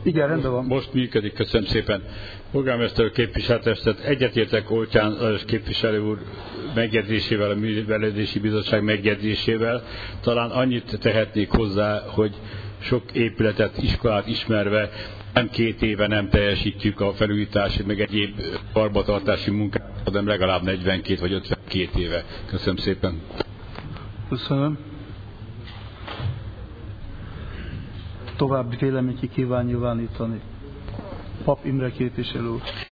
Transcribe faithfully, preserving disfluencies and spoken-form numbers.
Igen, rendben van. Most működik, köszönöm szépen. Polgármester képviselőtestet, egyetértek Oltyán Lajos képviselő úr megjegyzésével, a Művelődési Bizottság megjegyzésével. Talán annyit tehetnék hozzá, hogy sok épületet, iskolát ismerve nem két éve nem teljesítjük a felújítási, meg egyéb karbantartási munkát, hanem legalább negyvenkét vagy ötvenkét éve. Köszönöm szépen. Köszönöm. További véleményt ki kíván nyilvánítani. Pap Imre képviselő úr.